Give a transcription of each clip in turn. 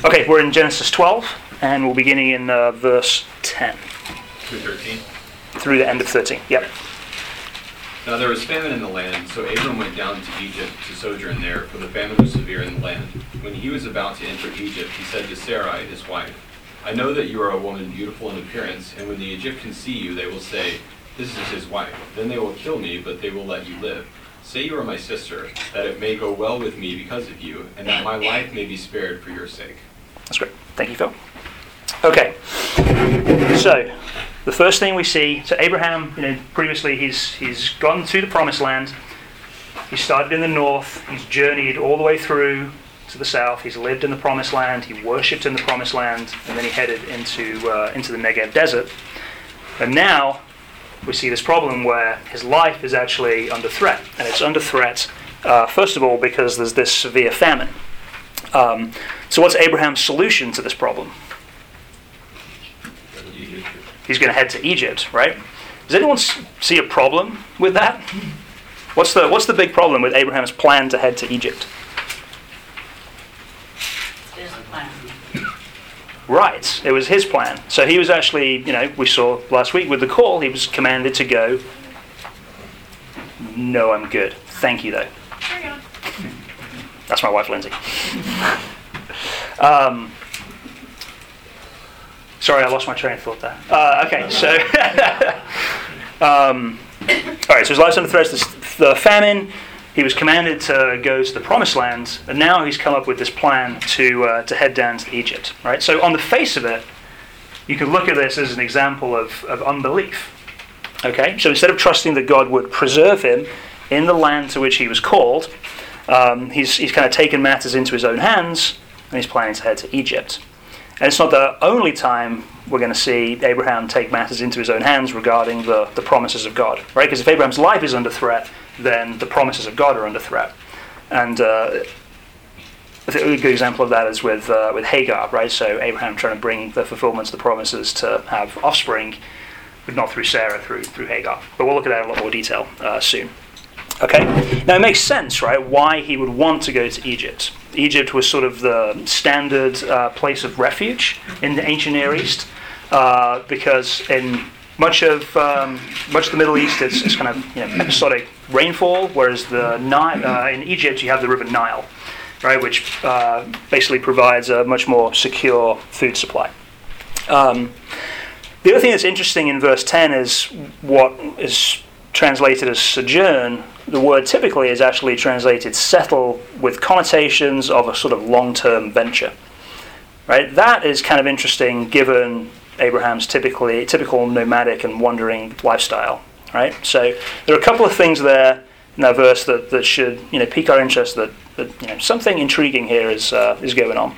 Okay, we're in Genesis 12, and we're beginning in verse 10. Through 13? Through the end of 13, yep. Now there was famine in the land, so Abram went down to Egypt to sojourn there, for the famine was severe in the land. When he was about to enter Egypt, he said to Sarai, his wife, I know that you are a woman beautiful in appearance, and when the Egyptians see you, they will say, this is his wife. Then they will kill me, but they will let you live. Say you are my sister, that it may go well with me because of you, and that my life may be spared for your sake. That's great. Thank you, Phil. Okay. So, the first thing we see, so Abraham, previously he's gone through the promised land. He started in the north. He's journeyed all the way through to the south. He's lived in the promised land. He worshipped in the promised land, and then he headed into the Negev desert. And now we see this problem where his life is actually under threat, and it's under threat first of all because there's this severe famine. So what's Abraham's solution to this problem? He's going to head to Egypt, right? Does anyone see a problem with that? What's the big problem with Abraham's plan to head to Egypt? It's his plan. Right, it was his plan. So he was actually, we saw last week with the call, he was commanded to go. No, I'm good. Thank you, though. Carry on. That's my wife, Lindsay. Sorry, I lost my train of thought there. Okay, so all right. So his life's under threat. The famine. He was commanded to go to the promised land, and now he's come up with this plan to head down to Egypt. Right. So on the face of it, you could look at this as an example of unbelief. Okay. So instead of trusting that God would preserve him in the land to which he was called, he's kind of taken matters into his own hands, and he's planning to head to Egypt. And it's not the only time we're going to see Abraham take matters into his own hands regarding the promises of God, right? Because if Abraham's life is under threat, then the promises of God are under threat. And I think a good example of that is with Hagar, right? So Abraham trying to bring the fulfillment of the promises to have offspring, but not through Sarah, through Hagar. But we'll look at that in a lot more detail soon. Okay, now it makes sense, right, why he would want to go to Egypt. Egypt was sort of the standard place of refuge in the ancient Near East, because in much of the Middle East it's kind of episodic rainfall, whereas in Egypt you have the River Nile, right, which basically provides a much more secure food supply. The other thing that's interesting in verse 10 is what is translated as sojourn. The word typically is actually translated settle, with connotations of a sort of long-term venture. Right? That is kind of interesting given Abraham's typical nomadic and wandering lifestyle. Right? So there are a couple of things there in that verse that should pique our interest, that something intriguing here is going on.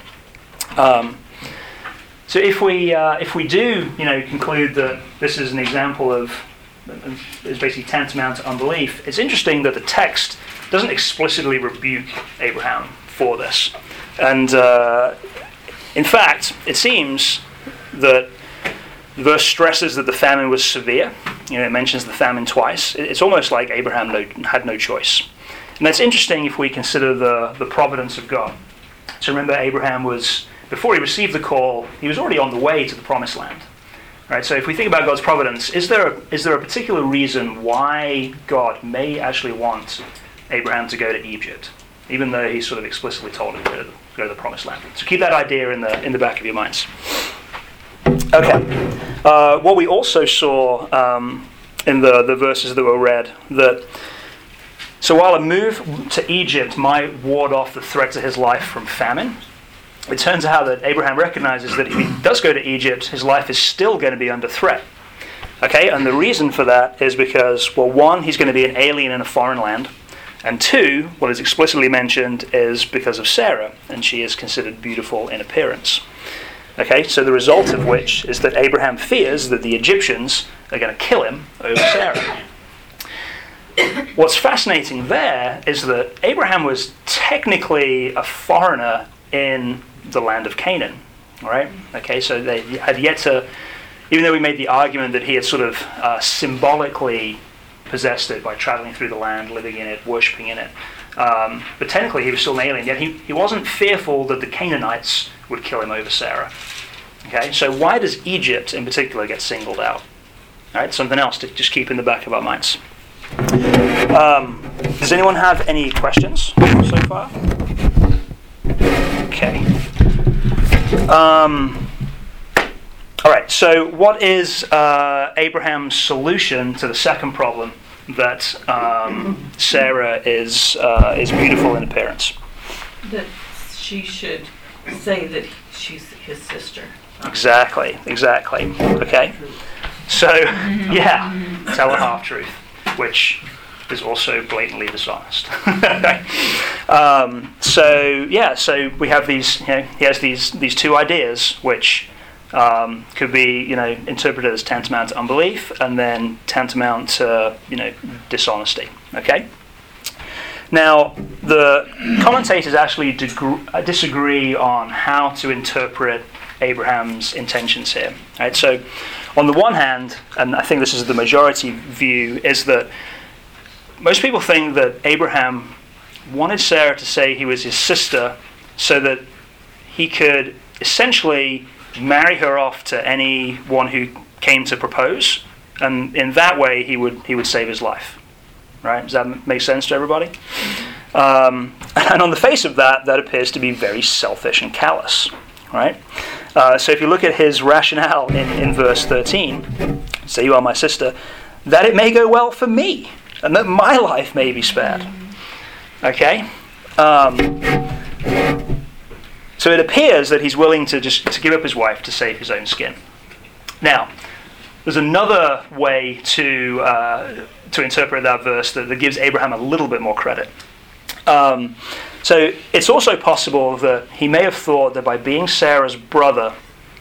So if we do conclude that this is an example of is basically tantamount to unbelief, it's interesting that the text doesn't explicitly rebuke Abraham for this. And in fact, it seems that the verse stresses that the famine was severe. It mentions the famine twice. It's almost like Abraham had no choice. And that's interesting if we consider the providence of God. So remember, Abraham was, before he received the call, he was already on the way to the promised land. Right, so if we think about God's providence, is there a particular reason why God may actually want Abraham to go to Egypt, even though he sort of explicitly told him to go to the promised land? So keep that idea in the back of your minds. Okay. What we also saw in the verses that were read, that so while a move to Egypt might ward off the threat to his life from famine, it turns out that Abraham recognizes that if he does go to Egypt, his life is still going to be under threat. Okay, and the reason for that is because, well, one, he's going to be an alien in a foreign land, and two, what is explicitly mentioned is because of Sarah, and she is considered beautiful in appearance. Okay, so the result of which is that Abraham fears that the Egyptians are going to kill him over Sarah. What's fascinating there is that Abraham was technically a foreigner in the land of Canaan, right? Okay, so they had yet to, even though we made the argument that he had sort of symbolically possessed it by traveling through the land, living in it, worshipping in it, but technically he was still an alien, yet he wasn't fearful that the Canaanites would kill him over Sarah. Okay, so why does Egypt in particular get singled out? All right, something else to just keep in the back of our minds. Does anyone have any questions so far? Okay. All right, so what is Abraham's solution to the second problem, that Sarah is beautiful in appearance? That she should say that she's his sister. Exactly. Okay. So, yeah, tell a half-truth, which is also blatantly dishonest. So we have these, he has these two ideas, which could be, interpreted as tantamount to unbelief, and then tantamount to, dishonesty. Okay. Now, the commentators actually disagree on how to interpret Abraham's intentions here. Right? So, on the one hand, and I think this is the majority view, is that most people think that Abraham wanted Sarah to say he was his sister so that he could essentially marry her off to anyone who came to propose, and in that way he would save his life. Right? Does that make sense to everybody? And on the face of that appears to be very selfish and callous. Right? So if you look at his rationale in verse 13, say you are my sister, that it may go well for me, and that my life may be spared. Okay? So it appears that he's willing to give up his wife to save his own skin. Now, there's another way to interpret that verse that gives Abraham a little bit more credit. So it's also possible that he may have thought that by being Sarah's brother,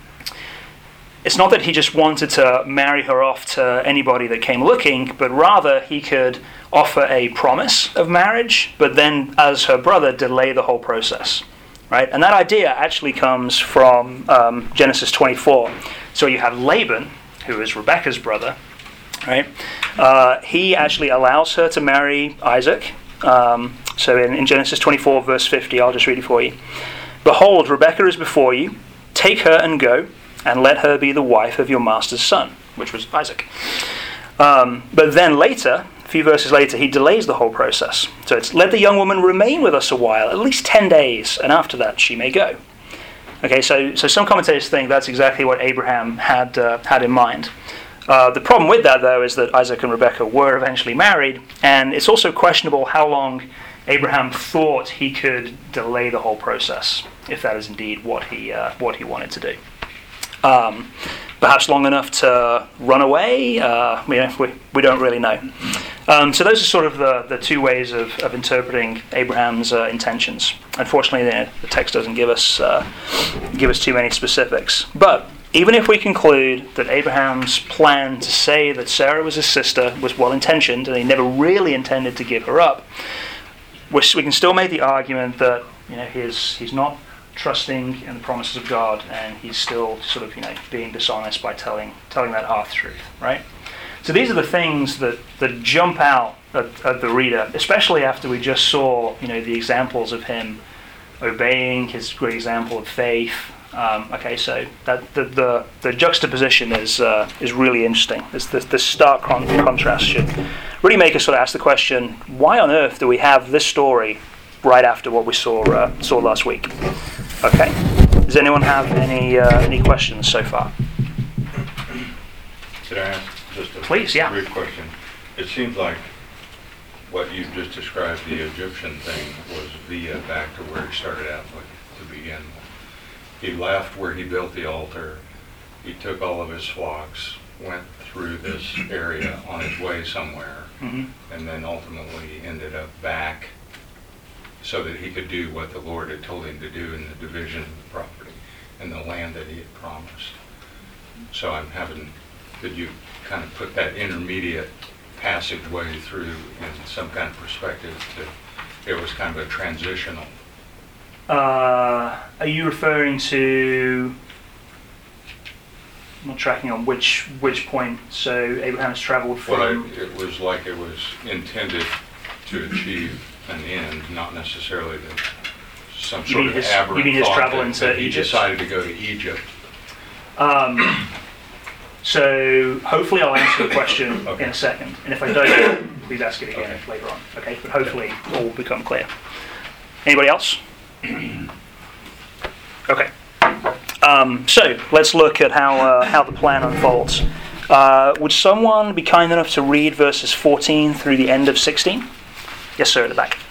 it's not that he just wanted to marry her off to anybody that came looking, but rather he could offer a promise of marriage, but then as her brother delay the whole process. Right? And that idea actually comes from Genesis 24. So you have Laban, who is Rebekah's brother. Right? He actually allows her to marry Isaac. So in Genesis 24, verse 50, I'll just read it for you. Behold, Rebekah is before you. Take her and go, and let her be the wife of your master's son, which was Isaac. But then later, a few verses later, he delays the whole process. So it's, let the young woman remain with us a while, at least 10 days, and after that she may go. Okay, so some commentators think that's exactly what Abraham had in mind. The problem with that, though, is that Isaac and Rebekah were eventually married, and it's also questionable how long Abraham thought he could delay the whole process, if that is indeed what he wanted to do. Perhaps long enough to run away. We don't really know. So those are sort of the two ways of interpreting Abraham's intentions. Unfortunately, the text doesn't give us too many specifics. But even if we conclude that Abraham's plan to say that Sarah was his sister was well-intentioned and he never really intended to give her up, we can still make the argument that he's not trusting in the promises of God, and he's still sort of being dishonest by telling that half-truth, right? So these are the things that jump out at the reader, especially after we just saw the examples of him obeying, his great example of faith. So that the juxtaposition is really interesting. The stark contrast should really make us sort of ask the question: why on earth do we have this story right after what we saw last week? Okay. Does anyone have any questions so far? Could I ask just a brief question? It seems like what you just described, the Egyptian thing, was back to where he started out to begin with. He left where he built the altar. He took all of his flocks, went through this area on his way somewhere, and then ultimately ended up back so that he could do what the Lord had told him to do in the division of the property and the land that he had promised. So could you kind of put that intermediate passageway through in some kind of perspective it was kind of a transitional? Are you referring to? I'm not tracking on which point. So Abraham has traveled from. Well, it was like it was intended to achieve an end, not necessarily to some You sort mean of his- aberrant you mean his thought travel that- into that he Egypt? decided to go to Egypt. So hopefully I'll answer the question Okay. in a second, and if I don't, please ask it again Okay. later on. Okay, but hopefully all will become clear. Anybody else? Okay. So let's look at how the plan unfolds. Would someone be kind enough to read verses 14 through the end of 16? Yes, sir, at the back.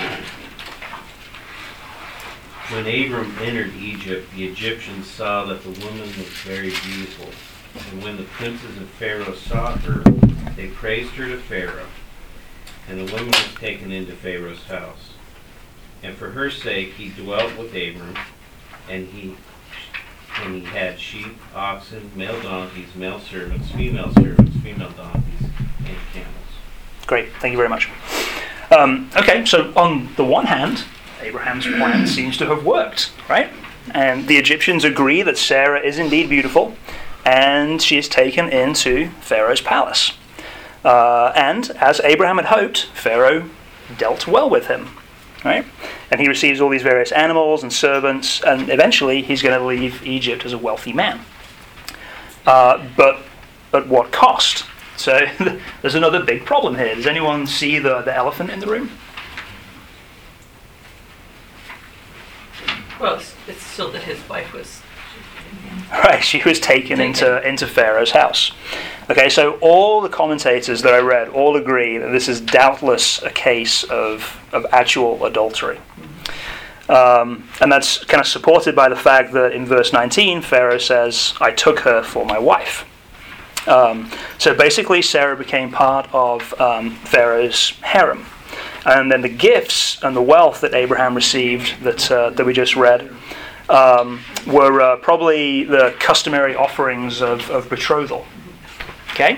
When Abram entered Egypt, the Egyptians saw that the woman was very beautiful. And when the princes of Pharaoh saw her, they praised her to Pharaoh. And the woman was taken into Pharaoh's house. And for her sake he dwelt with Abram, and he had sheep, oxen, male donkeys, male servants, female donkeys, and camels. Great, thank you very much. Okay, so on the one hand, Abraham's plan seems to have worked, right? And the Egyptians agree that Sarah is indeed beautiful, and she is taken into Pharaoh's palace. And as Abraham had hoped, Pharaoh dealt well with him, right? And he receives all these various animals and servants, and eventually he's going to leave Egypt as a wealthy man. But at what cost? So there's another big problem here. Does anyone see the elephant in the room? Well, it's still that his wife was. Right, she was taken into Pharaoh's house. Okay, so all the commentators that I read all agree that this is doubtless a case of actual adultery. And that's kind of supported by the fact that in verse 19, Pharaoh says, "I took her for my wife." So basically, Sarah became part of Pharaoh's harem. And then the gifts and the wealth that Abraham received that we just read were probably the customary offerings of betrothal. Okay?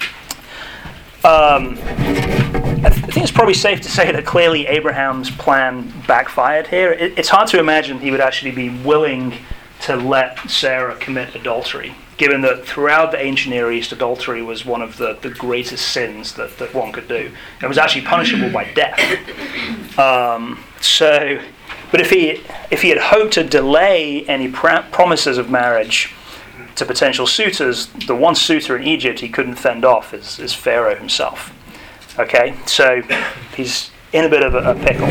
I think it's probably safe to say that clearly Abraham's plan backfired here. It's hard to imagine he would actually be willing to let Sarah commit adultery, given that throughout the ancient Near East, adultery was one of the greatest sins that one could do. It was actually punishable by death. But if he had hoped to delay any promises of marriage to potential suitors, the one suitor in Egypt he couldn't fend off is Pharaoh himself. Okay, so he's in a bit of a pickle.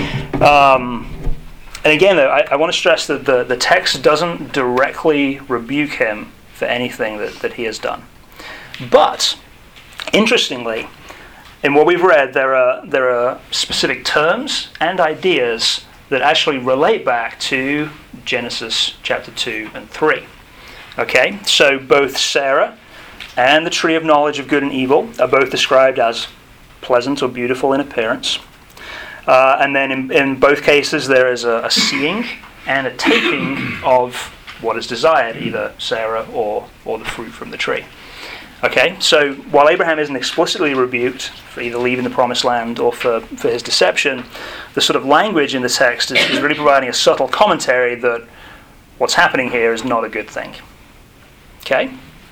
And again, though, I want to stress that the text doesn't directly rebuke him for anything that he has done. But, interestingly, in what we've read, there are specific terms and ideas that actually relate back to Genesis chapter 2 and 3. Okay, so both Sarah and the tree of knowledge of good and evil are both described as pleasant or beautiful in appearance. And then in both cases there is a seeing and a taking of what is desired, either Sarah or the fruit from the tree. Okay, so while Abraham isn't explicitly rebuked for either leaving the promised land or for his deception, the sort of language in the text is really providing a subtle commentary that what's happening here is not a good thing. Okay?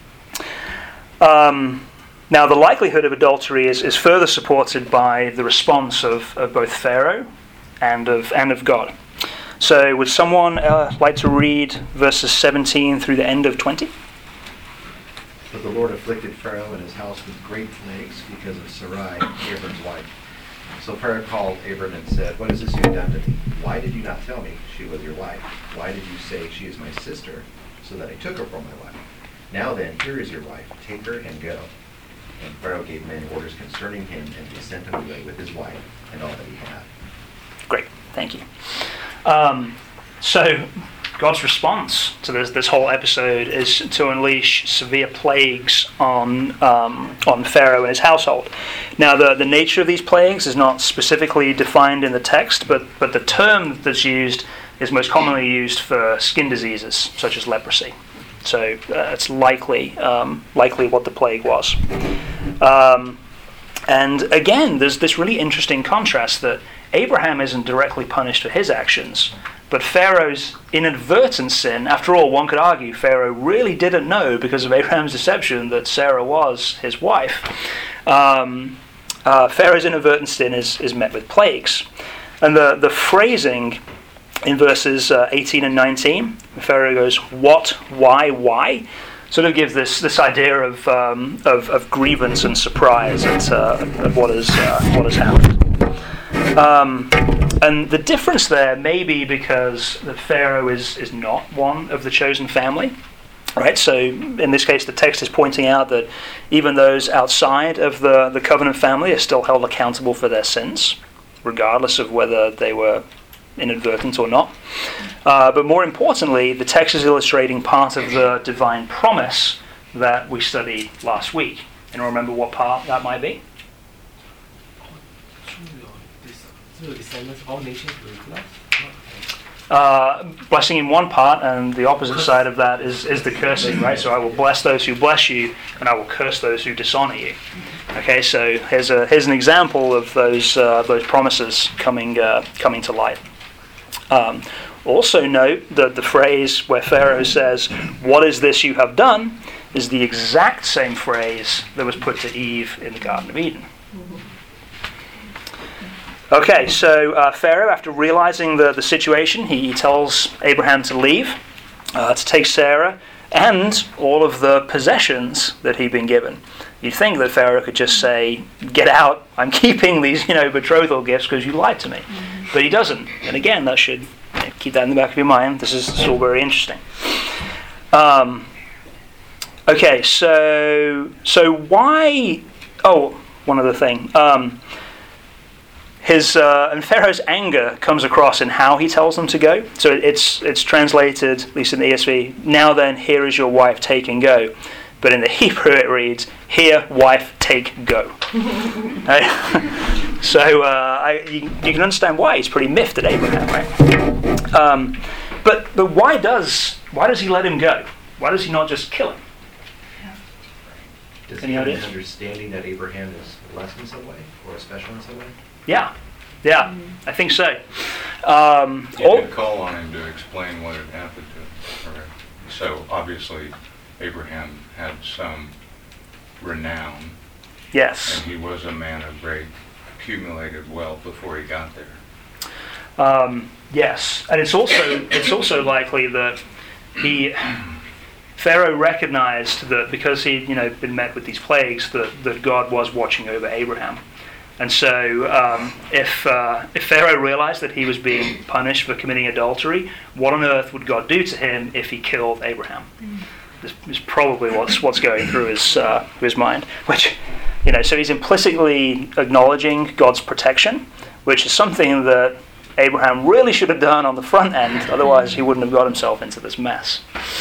Now, the likelihood of adultery is further supported by the response of both Pharaoh and of God. So, would someone like to read verses 17 through the end of 20? But the Lord afflicted Pharaoh and his house with great plagues because of Sarai, Abram's wife. So Pharaoh called Abram and said, "What is this you have done to me? Why did you not tell me she was your wife? Why did you say she is my sister, so that I took her for my wife? Now then, here is your wife. Take her and go." And Pharaoh gave men orders concerning him, and they sent him away with his wife and all that he had. Great, thank you. So God's response to this whole episode is to unleash severe plagues on Pharaoh and his household. Now, the nature of these plagues is not specifically defined in the text, but the term that's used is most commonly used for skin diseases, such as leprosy. So it's likely what the plague was. And again, there's this really interesting contrast that Abraham isn't directly punished for his actions, but Pharaoh's inadvertent sin. After all, one could argue Pharaoh really didn't know, because of Abraham's deception, that Sarah was his wife. Pharaoh's inadvertent sin is met with plagues. And the phrasing in verses 18 and 19. Pharaoh goes, "What? Why?" Sort of gives this idea of grievance and surprise at what has happened. And the difference there may be because the Pharaoh is not one of the chosen family. Right, so in this case, the text is pointing out that even those outside of the covenant family are still held accountable for their sins, regardless of whether they were inadvertent or not. But more importantly, the text is illustrating part of the divine promise that we studied last week. Anyone remember what part that might be? Through your descendants, all nations will be blessed. Blessing in one part, and the opposite side of that is the cursing, right? So I will bless those who bless you, and I will curse those who dishonor you. Okay, so here's an example of those promises coming to light. Also note that the phrase where Pharaoh says, "What is this you have done?" is the exact same phrase that was put to Eve in the Garden of Eden. Okay, so Pharaoh, after realizing the situation, he tells Abraham to leave, to take Sarah and all of the possessions that he'd been given. You'd think that Pharaoh could just say, "Get out, I'm keeping these betrothal gifts because you lied to me." But he doesn't. And again, that should keep that in the back of your mind. This is all very interesting. Okay, so why... Oh, one other thing. And Pharaoh's anger comes across in how he tells them to go. So it's translated, at least in the ESV, "Now then, here is your wife, take and go." But in the Hebrew it reads, "Here, wife, take, go." So you can understand why he's pretty miffed at Abraham, right? But why does he let him go? Why does he not just kill him? Does Any he have an ideas? understanding that Abraham is less in some way, or special in some way? Yeah, I think so. You did call on him to explain what had happened to him. Correct. So obviously, Abraham had some renown, Yes. and he was a man of great accumulated wealth before he got there. Yes, and it's also likely that Pharaoh recognized that because he'd been met with these plagues, that God was watching over Abraham. And so if Pharaoh realized that he was being punished for committing adultery, what on earth would God do to him if he killed Abraham? This is probably what's going through his mind. Which, so he's implicitly acknowledging God's protection, which is something that Abraham really should have done on the front end, otherwise he wouldn't have got himself into this mess.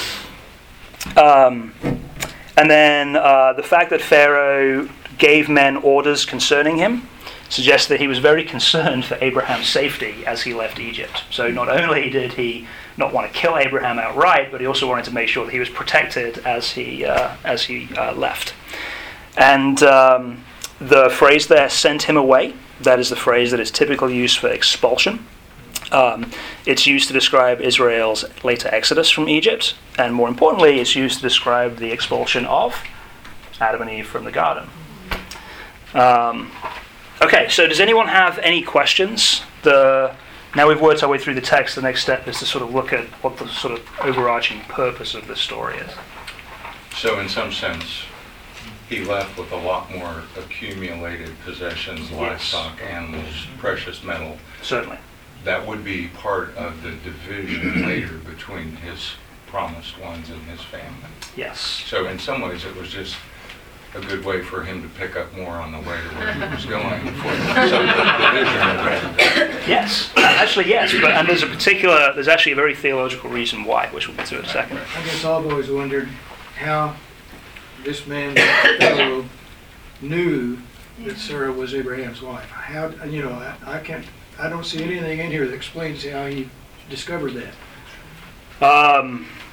And then the fact that Pharaoh gave men orders concerning him suggests that he was very concerned for Abraham's safety as he left Egypt. So not only did he not want to kill Abraham outright, but he also wanted to make sure that he was protected as he left. And the phrase there, "sent him away," that is the phrase that is typically used for expulsion. It's used to describe Israel's later exodus from Egypt, and more importantly, it's used to describe the expulsion of Adam and Eve from the garden. Okay, so does anyone have any questions? Now we've worked our way through the text, the next step is to sort of look at what the sort of overarching purpose of this story is. So in some sense, he left with a lot more accumulated possessions, livestock, animals, precious metal. Certainly. That would be part of the division later between his promised ones and his family. Yes. So in some ways, it was just a good way for him to pick up more on the way to where he was going before some division. Yes. Actually, yes. And there's actually a very theological reason why, which we'll get to in a second. I guess I've always wondered how this man Pharaoh knew that Sarah was Abraham's wife. How, I don't see anything in here that explains how he discovered that.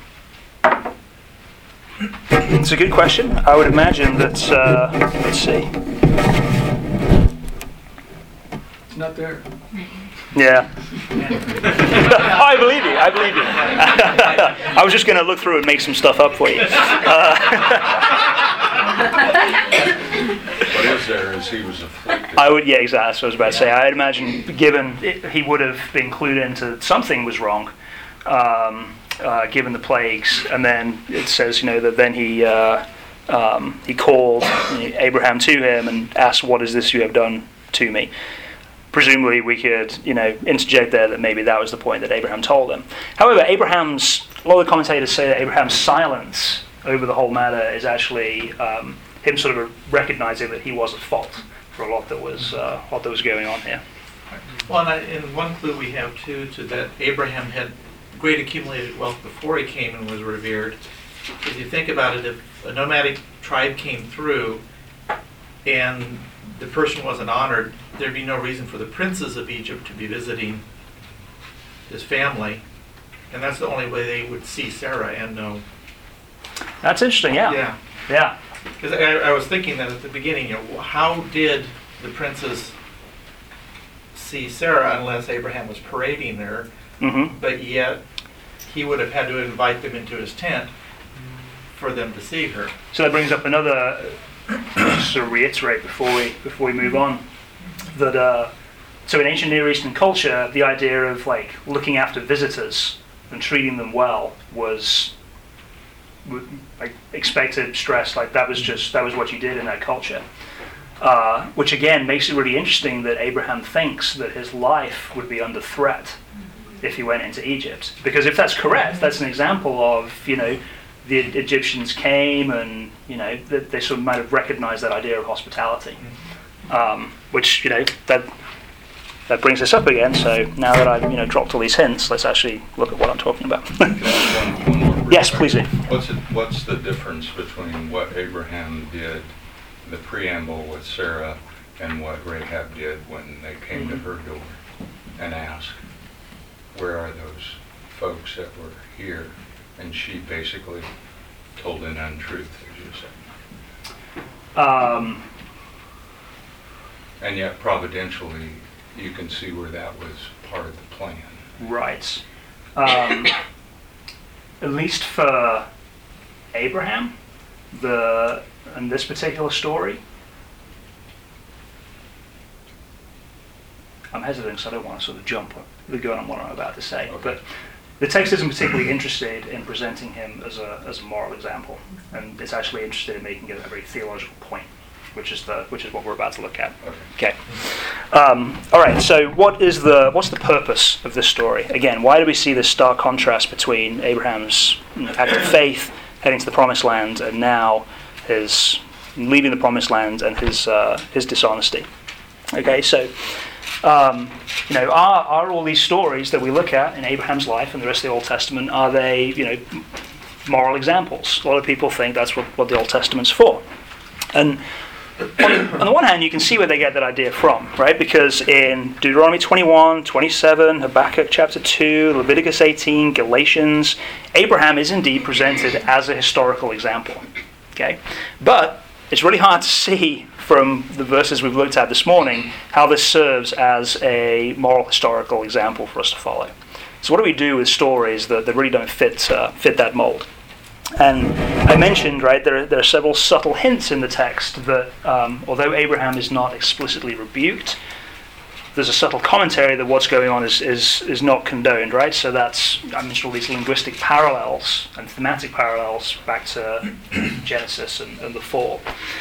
It's a good question. I would imagine that, let's see. It's not there. Yeah. I believe you. I was just going to look through and make some stuff up for you. What is there is he was afflicted. Yeah, exactly. That's what I was about to say. I'd imagine, given he would have been clued into something was wrong, given the plagues, and then it says, that then he called Abraham to him and asked, "What is this you have done to me?" Presumably, we could, interject there that maybe that was the point that Abraham told him. However, a lot of the commentators say that Abraham's silence over the whole matter is actually him sort of recognizing that he was at fault for a lot that was going on here. Well, and one clue we have too to that Abraham had great accumulated wealth before he came and was revered. If you think about it, if a nomadic tribe came through and the person wasn't honored, there'd be no reason for the princes of Egypt to be visiting his family, and that's the only way they would see Sarah and know. That's interesting, yeah. Yeah. Because I was thinking that at the beginning, how did the princes see Sarah unless Abraham was parading her? Mm-hmm. But yet he would have had to invite them into his tent for them to see her. So that brings up another, just to reiterate before we move on, that so in ancient Near Eastern culture, the idea of looking after visitors and treating them well was expected, stressed. That was what you did in that culture. Which again makes it really interesting that Abraham thinks that his life would be under threat if he went into Egypt. Because if that's correct, that's an example of, the Egyptians came and, they sort of might have recognized that idea of hospitality. Which, that brings us up again. So now that I've, dropped all these hints, let's actually look at what I'm talking about. Can I ask one more Yes, please do. What's the difference between what Abraham did, the preamble with Sarah, and what Rahab did when they came to her door and asked, "Where are those folks that were here?" And she basically told an untruth, as you said. And yet, providentially, you can see where that was part of the plan. Right. At least for Abraham, in this particular story, I'm hesitant because I don't want to sort of jump the gun on what I'm about to say. Okay. But the text isn't particularly interested in presenting him as a moral example, and it's actually interested in making it a very theological point, which is what we're about to look at. Okay. All right. So what's the purpose of this story? Again, why do we see this stark contrast between Abraham's act of faith, heading to the promised land, and now his leaving the promised land and his dishonesty? Okay. So. Are all these stories that we look at in Abraham's life and the rest of the Old Testament, are they, moral examples? A lot of people think that's what the Old Testament's for. And on the one hand, you can see where they get that idea from, right? Because in Deuteronomy 21, 27, Habakkuk chapter 2, Leviticus 18, Galatians, Abraham is indeed presented as a historical example. Okay? But it's really hard to see from the verses we've looked at this morning how this serves as a moral historical example for us to follow. So what do we do with stories that really don't fit that mold? And I mentioned, right, there are several subtle hints in the text that although Abraham is not explicitly rebuked, there's a subtle commentary that what's going on is not condoned, right? So I mentioned all these linguistic parallels and thematic parallels back to Genesis and the fall.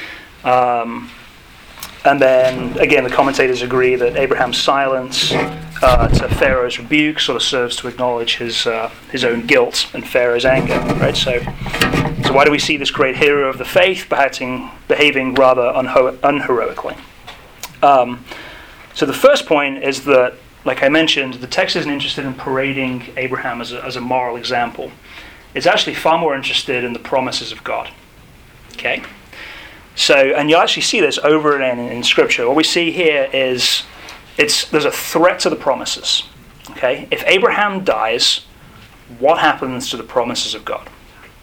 And then, again, the commentators agree that Abraham's silence to Pharaoh's rebuke sort of serves to acknowledge his own guilt and Pharaoh's anger, right? So why do we see this great hero of the faith behaving rather unheroically? So the first point is that, like I mentioned, the text isn't interested in parading Abraham as a moral example. It's actually far more interested in the promises of God. Okay? So, and you'll actually see this over and in Scripture. What we see here is there's a threat to the promises. Okay? If Abraham dies, what happens to the promises of God?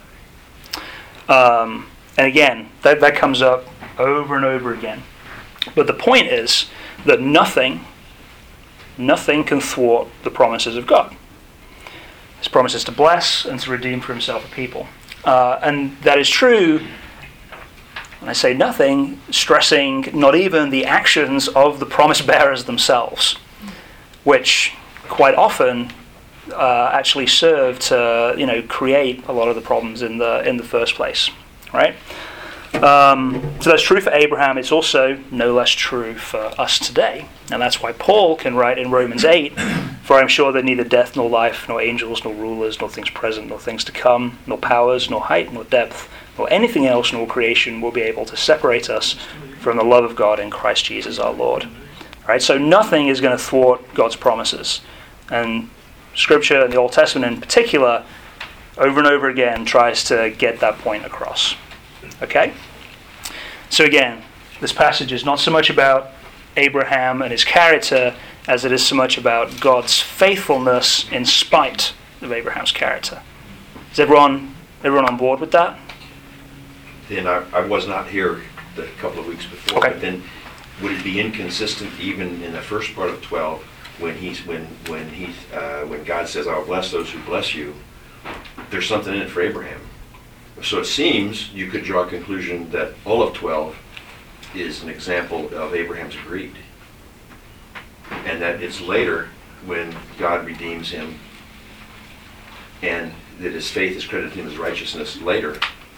And again, that comes up over and over again. But the point is that nothing can thwart the promises of God. His promises to bless and to redeem for himself a people. And that is true. And I say nothing, stressing not even the actions of the promise bearers themselves, which quite often actually serve to create a lot of the problems in the first place, right? So that's true for Abraham. It's also no less true for us today. And that's why Paul can write in Romans 8, "For I am sure that neither death nor life, nor angels, nor rulers, nor things present, nor things to come, nor powers, nor height, nor depth, nor anything else in all creation will be able to separate us from the love of God in Christ Jesus our Lord." Right? So nothing is going to thwart God's promises. And Scripture, and the Old Testament in particular, over and over again tries to get that point across. Okay? So again, this passage is not so much about Abraham and his character as it is so much about God's faithfulness in spite of Abraham's character. Is everyone on board with that? Then I was not here a couple of weeks before, Okay. but then would it be inconsistent even in the first part of 12 when God says, "I will bless those who bless you"? There's something in it for Abraham. So it seems you could draw a conclusion that all of 12 is an example of Abraham's greed. And that it's later when God redeems him and that his faith is credited to him as righteousness later.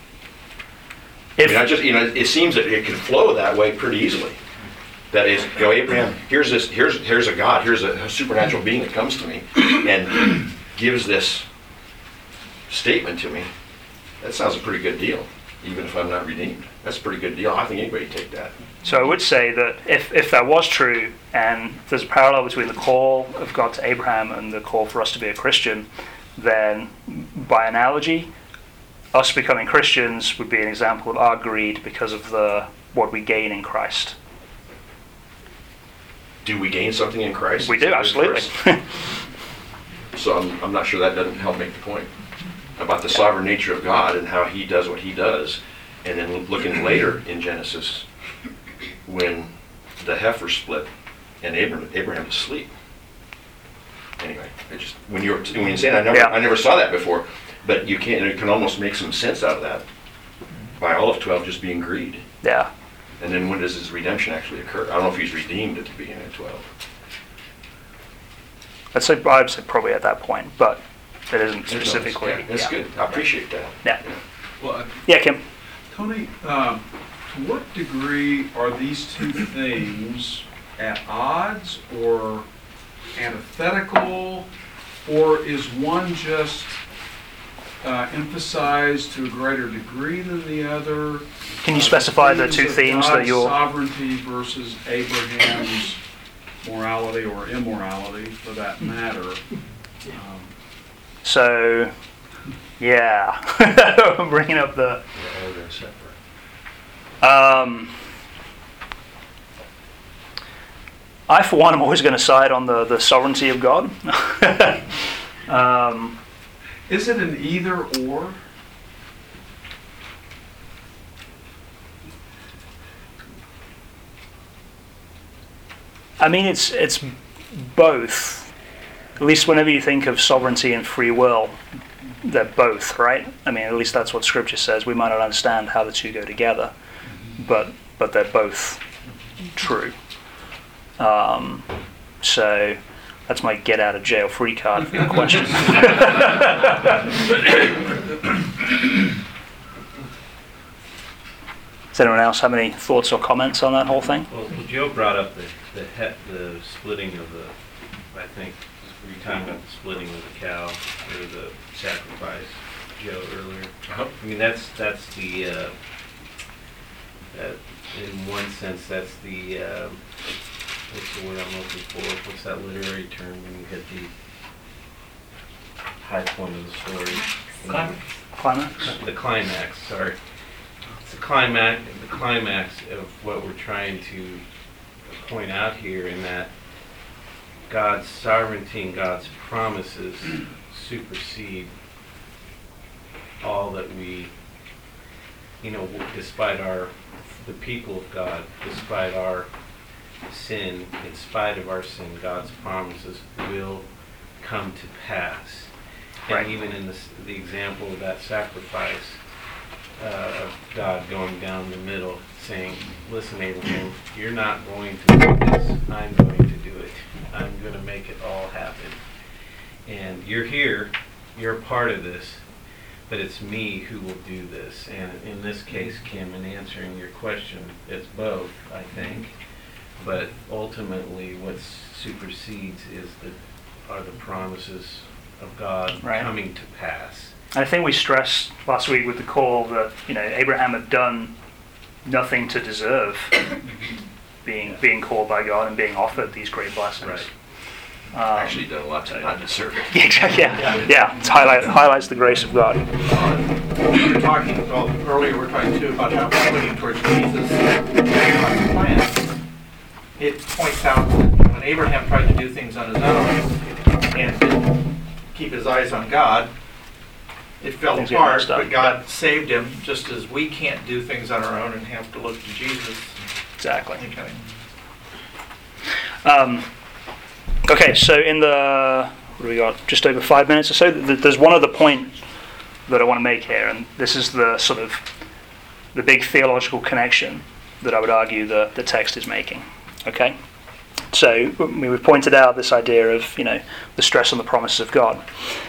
It seems that it can flow that way pretty easily. That is, Abraham, here's a God, here's a supernatural being that comes to me and gives this statement to me. That sounds a pretty good deal, even if I'm not redeemed. That's a pretty good deal. I think anybody would take that. So I would say that if that was true, and there's a parallel between the call of God to Abraham and the call for us to be a Christian, then by analogy, us becoming Christians would be an example of our greed because of what we gain in Christ. Do we gain something in Christ? We do, absolutely. So I'm not sure that doesn't help make the point about the sovereign nature of God and how he does what he does. And then looking later in Genesis when the heifer split and Abraham was asleep. Anyway, when you're saying I never saw that before, but you can almost make some sense out of that by all of 12 just being greed. Yeah. And then when does his redemption actually occur? I don't know if he's redeemed at the beginning of 12. I'd say probably at that point, but it isn't specifically. Yeah, that's good. I appreciate that. Yeah. Well, Yeah, Kim. Tony, to what degree are these two things at odds or antithetical, or is one just emphasized to a greater degree than the other? Can you specify the two themes that you're... God's sovereignty versus Abraham's morality or immorality, for that matter. So, yeah. I'm bringing up the... They're separate. I, for one, am always going to side on the sovereignty of God. Is it an either or? I mean, it's both. At least whenever you think of sovereignty and free will, they're both, right? I mean, at least that's what Scripture says. We might not understand how the two go together, but they're both true. So that's my get out of jail free card for your question. Does anyone else have any thoughts or comments on that whole thing? Well, Joe brought up the splitting of the, I think, were you talking about the splitting of the cow or the sacrifice, Joe, earlier? Uh-huh. I mean, that's the, that in one sense, that's the, what's the word I'm looking for? What's that literary term when you hit the high point of the story? Climax? The climax, sorry. It's the climax of what we're trying to point out here, in that God's sovereignty and God's promises supersede all that we, despite the people of God, despite our sin, in spite of our sin, God's promises will come to pass. Right. And even in the example of that sacrifice, of God going down the middle, saying, listen, Abraham, you're not going to do this. I'm going to do it. I'm going to make it all happen. And you're here. You're a part of this. But it's me who will do this. And in this case, Kim, in answering your question, it's both, I think. But ultimately, what supersedes are the promises of God Right. coming to pass. I think we stressed last week with the call that Abraham had done nothing to deserve being called by God and being offered these great blessings. Right. Actually done a lot to not deserve it. Yeah, exactly. Yeah. It highlights the grace of God. We were talking, earlier we were talking too about how we're looking towards Jesus' plan. It points out that when Abraham tried to do things on his own and didn't keep his eyes on God, it fell Things get apart, messed up. but God saved him, just as we can't do things on our own and have to look to Jesus. Exactly. Okay. Okay, so in what do we got? Just over 5 minutes or so. There's one other point that I want to make here, and this is the sort of the big theological connection that I would argue the text is making. Okay, so we've pointed out this idea of the stress on the promises of God,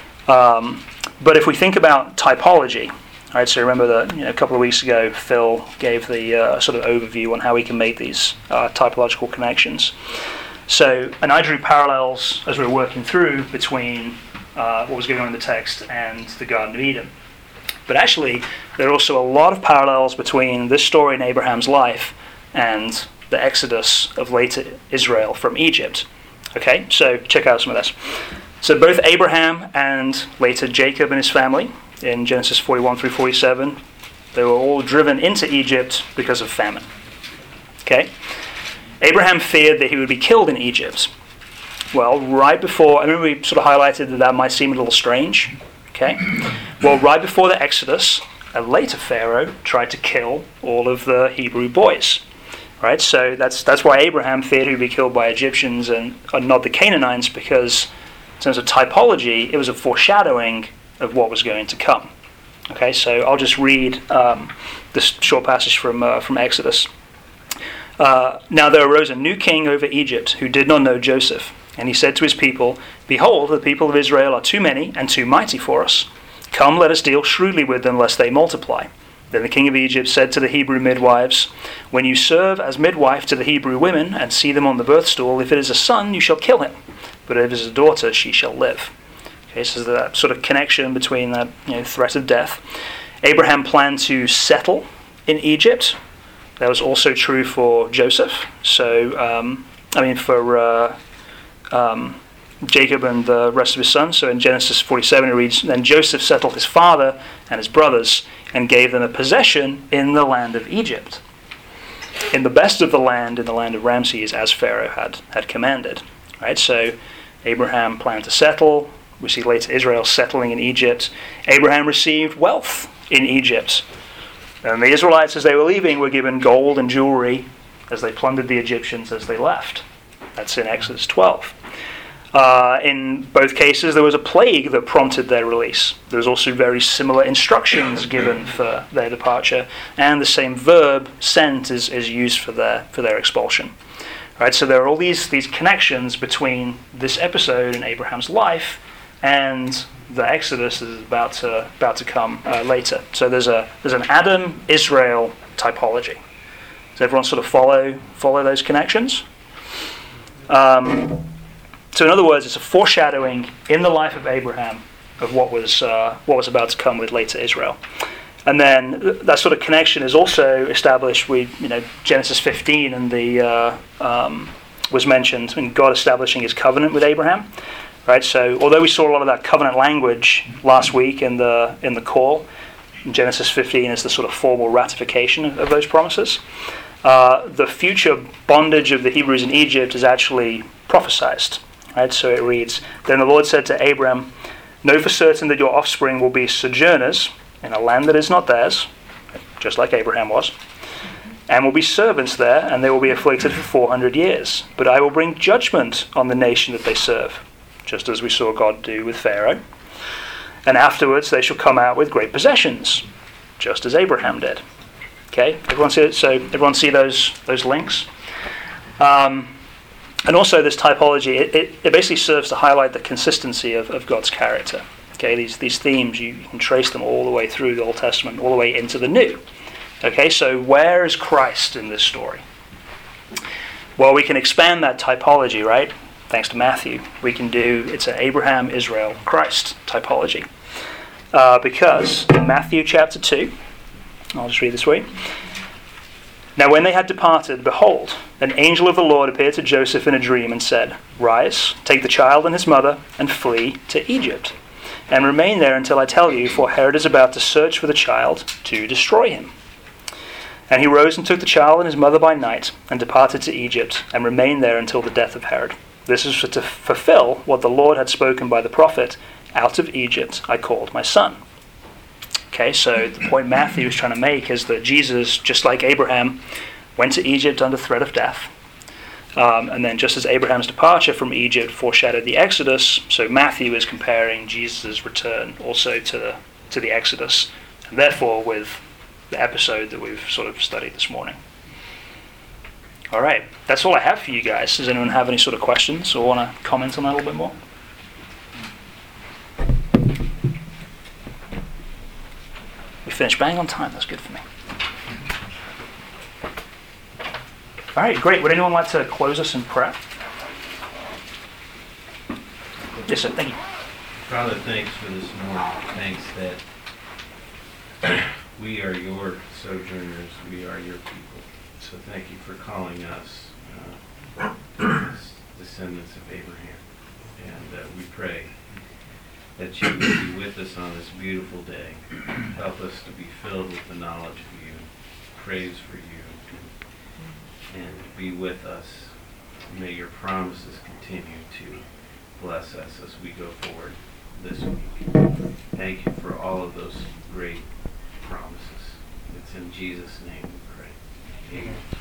but if we think about typology, right? So remember that a couple of weeks ago Phil gave the sort of overview on how we can make these typological connections. So, and I drew parallels as we were working through between what was going on in the text and the Garden of Eden. But actually, there are also a lot of parallels between this story in Abraham's life and the exodus of later Israel from Egypt. Okay, so check out some of this. So both Abraham and later Jacob and his family, in Genesis 41 through 47, they were all driven into Egypt because of famine. Okay? Abraham feared that he would be killed in Egypt. Well, right before, I remember we sort of highlighted that might seem a little strange. Okay? Well, right before the Exodus, a later Pharaoh tried to kill all of the Hebrew boys. Right? So that's why Abraham feared he would be killed by Egyptians and not the Canaanites, because in terms of typology, it was a foreshadowing of what was going to come. Okay, so I'll just read this short passage from Exodus. Now there arose a new king over Egypt who did not know Joseph. And he said to his people, Behold, the people of Israel are too many and too mighty for us. Come, let us deal shrewdly with them, lest they multiply. Then the king of Egypt said to the Hebrew midwives, When you serve as midwife to the Hebrew women and see them on the birth stool, if it is a son, you shall kill him. But if it is a daughter, she shall live. Okay, so that sort of connection between that threat of death. Abraham planned to settle in Egypt. That was also true for Joseph. So, for Jacob and the rest of his sons. So in Genesis 47 it reads, Then Joseph settled his father and his brothers and gave them a possession in the land of Egypt, in the best of the land, in the land of Ramses, as Pharaoh had commanded. Right? So Abraham planned to settle. We see later Israel settling in Egypt. Abraham received wealth in Egypt. And the Israelites, as they were leaving, were given gold and jewelry as they plundered the Egyptians as they left. That's in Exodus 12. In both cases, there was a plague that prompted their release. There was also very similar instructions given for their departure, and the same verb, sent, is used for their expulsion. Right? So there are all these connections between this episode in Abraham's life and the Exodus that is about to come later. So there's an Adam-Israel typology. Does everyone sort of follow those connections? So in other words, it's a foreshadowing in the life of Abraham of what was about to come with later Israel. And then that sort of connection is also established with Genesis 15 and was mentioned in God establishing his covenant with Abraham. Right, so although we saw a lot of that covenant language last week in the call, Genesis 15 is the sort of formal ratification of those promises. The future bondage of the Hebrews in Egypt is actually prophesied. Right, so it reads, Then the Lord said to Abram, Know for certain that your offspring will be sojourners in a land that is not theirs, just like Abraham was, and will be servants there, and they will be afflicted for 400 years. But I will bring judgment on the nation that they serve, just as we saw God do with Pharaoh. And afterwards they shall come out with great possessions, just as Abraham did. Okay, everyone see it? So everyone see those links? And also this typology, it basically serves to highlight the consistency of God's character. Okay, these themes, you can trace them all the way through the Old Testament, all the way into the New. Okay, so where is Christ in this story? Well, we can expand that typology, right? Thanks to Matthew. We can do, it's an Abraham, Israel, Christ typology. Because in Matthew chapter 2, I'll just read this way. Now when they had departed, behold, an angel of the Lord appeared to Joseph in a dream and said, Rise, take the child and his mother, and flee to Egypt, and remain there until I tell you, for Herod is about to search for the child to destroy him. And he rose and took the child and his mother by night, and departed to Egypt, and remained there until the death of Herod. This is to fulfill what the Lord had spoken by the prophet, Out of Egypt I called my son. Okay, so the point Matthew is trying to make is that Jesus, just like Abraham, went to Egypt under threat of death. And then just as Abraham's departure from Egypt foreshadowed the Exodus, so Matthew is comparing Jesus' return also to the Exodus, and therefore with the episode that we've sort of studied this morning. All right, that's all I have for you guys. Does anyone have any sort of questions or want to comment on that a little bit more? We finished bang on time. That's good for me. All right, great. Would anyone like to close us in prayer? Yes, sir. Thank you. Father, thanks for this morning. Thanks that we are your sojourners. We are your people. So thank you for calling us descendants of Abraham. And we pray that you will be with us on this beautiful day. Help us to be filled with the knowledge of you, praise for you, and be with us. May your promises continue to bless us as we go forward this week. Thank you for all of those great promises. It's in Jesus' name we pray. Amen.